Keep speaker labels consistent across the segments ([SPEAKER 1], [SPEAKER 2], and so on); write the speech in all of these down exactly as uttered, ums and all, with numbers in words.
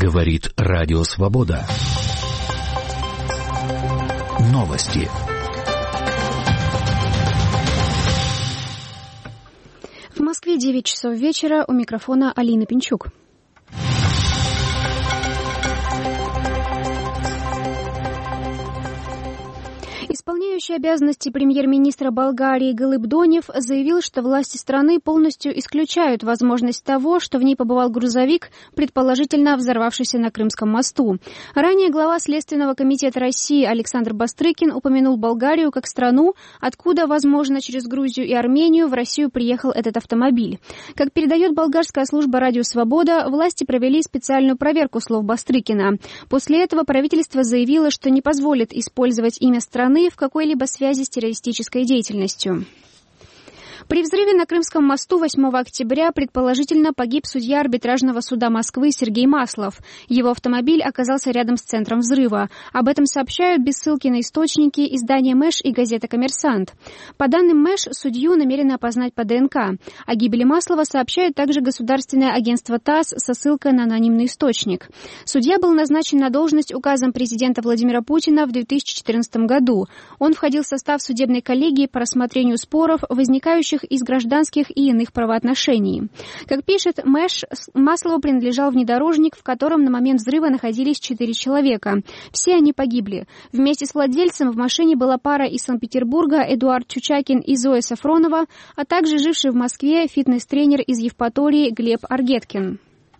[SPEAKER 1] Говорит Радио Свобода. Новости.
[SPEAKER 2] В Москве девять часов вечера, у микрофона Алина Пинчук. Исполняющий обязанности премьер-министра Болгарии Галип Донев заявил, что власти страны полностью исключают возможность того, что в ней побывал грузовик, предположительно взорвавшийся на Крымском мосту. Ранее глава Следственного комитета России Александр Бастрыкин упомянул Болгарию как страну, откуда, возможно, через Грузию и Армению в Россию приехал этот автомобиль. Как передает болгарская служба «Радио Свобода», власти провели специальную проверку слов Бастрыкина. После этого правительство заявило, что не позволит использовать имя страны в какой-либо связи с террористической деятельностью. При взрыве на Крымском мосту восьмого октября предположительно погиб судья арбитражного суда Москвы Сергей Маслов. Его автомобиль оказался рядом с центром взрыва. Об этом сообщают без ссылки на источники издания «Мэш» и газета «Коммерсант». По данным «Мэш», судью намерены опознать по ДНК. О гибели Маслова сообщает также государственное агентство ТАСС со ссылкой на анонимный источник. Судья был назначен на должность указом президента Владимира Путина в две тысячи четырнадцатом году. Он входил в состав судебной коллегии по рассмотрению споров, возникающих из гражданских и иных правоотношений. Как пишет Мэш, Маслову принадлежал внедорожник, в котором на момент взрыва находились четыре человека. Все они погибли. Вместе с владельцем в машине была пара из Санкт-Петербурга Эдуард Чучакин и Зоя Сафронова, а также живший в Москве фитнес-тренер из Евпатории Глеб Аргеткин.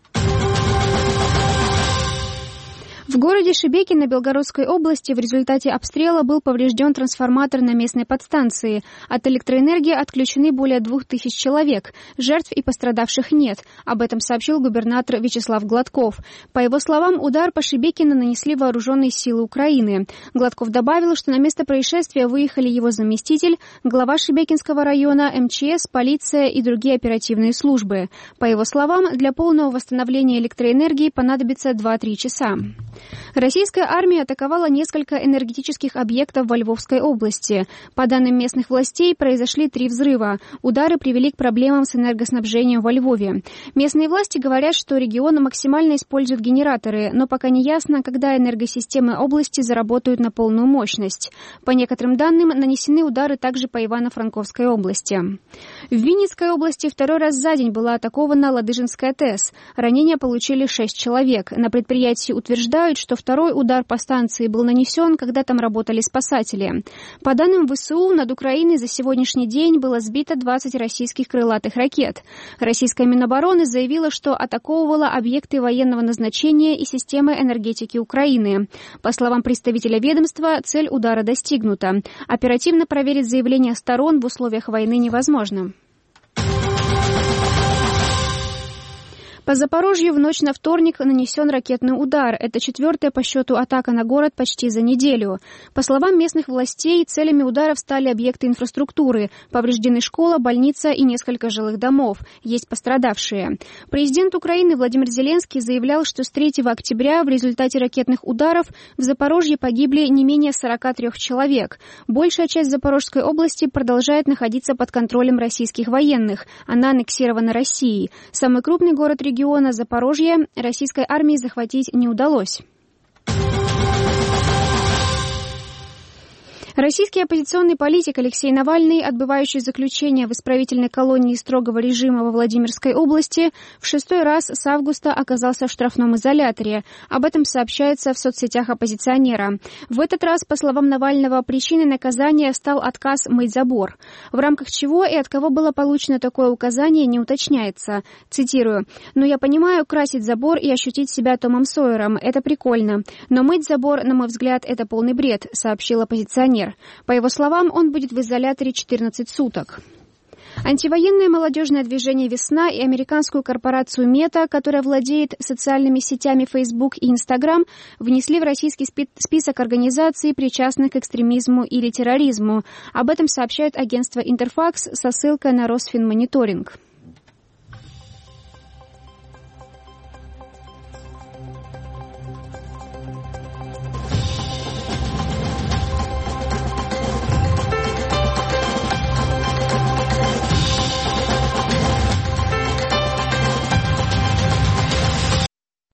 [SPEAKER 2] В городе Шебекино Белгородской области в результате обстрела был поврежден трансформатор на местной подстанции. От электроэнергии отключены более двух тысяч человек. Жертв и пострадавших нет. Об этом сообщил губернатор Вячеслав Гладков. По его словам, удар по Шебекино нанесли вооруженные силы Украины. Гладков добавил, что на место происшествия выехали его заместитель, глава Шебекинского района, эм че эс, полиция и другие оперативные службы. По его словам, для полного восстановления электроэнергии понадобится два-три часа. Российская армия атаковала несколько энергетических объектов во Львовской области. По данным местных властей, произошли три взрыва. Удары привели к проблемам с энергоснабжением во Львове. Местные власти говорят, что регион максимально использует генераторы, но пока не ясно, когда энергосистемы области заработают на полную мощность. По некоторым данным, нанесены удары также по Ивано-Франковской области. В Винницкой области второй раз за день была атакована Ладыжинская ТЭС. Ранения получили шесть человек. На предприятии утверждают, что второй удар по станции был нанесен, когда там работали спасатели. По данным ВСУ, над Украиной за сегодняшний день было сбито двадцать российских крылатых ракет. Российская Минобороны заявила, что атаковывала объекты военного назначения и системы энергетики Украины. По словам представителя ведомства, цель удара достигнута. Оперативно проверить заявления сторон в условиях войны невозможно. По Запорожью в ночь на вторник нанесен ракетный удар. Это четвертая по счету атака на город почти за неделю. По словам местных властей, целями ударов стали объекты инфраструктуры. Повреждены школа, больница и несколько жилых домов. Есть пострадавшие. Президент Украины Владимир Зеленский заявлял, что с третьего октября в результате ракетных ударов в Запорожье погибли не менее сорока трёх человек. Большая часть Запорожской области продолжает находиться под контролем российских военных. Она аннексирована Россией. Самый крупный город региона региона Запорожья российской армии захватить не удалось. Российский оппозиционный политик Алексей Навальный, отбывающий заключение в исправительной колонии строгого режима во Владимирской области, в шестой раз с августа оказался в штрафном изоляторе. Об этом сообщается в соцсетях оппозиционера. В этот раз, по словам Навального, причиной наказания стал отказ мыть забор. В рамках чего и от кого было получено такое указание, не уточняется. Цитирую. «Ну, я понимаю, красить забор и ощутить себя Томом Сойером – это прикольно. Но мыть забор, на мой взгляд, это полный бред», – сообщил оппозиционер. По его словам, он будет в изоляторе четырнадцать суток. Антивоенное молодежное движение «Весна» и американскую корпорацию «Мета», которая владеет социальными сетями Facebook и Instagram, внесли в российский список организаций, причастных к экстремизму или терроризму. Об этом сообщает агентство «Интерфакс» со ссылкой на Росфинмониторинг.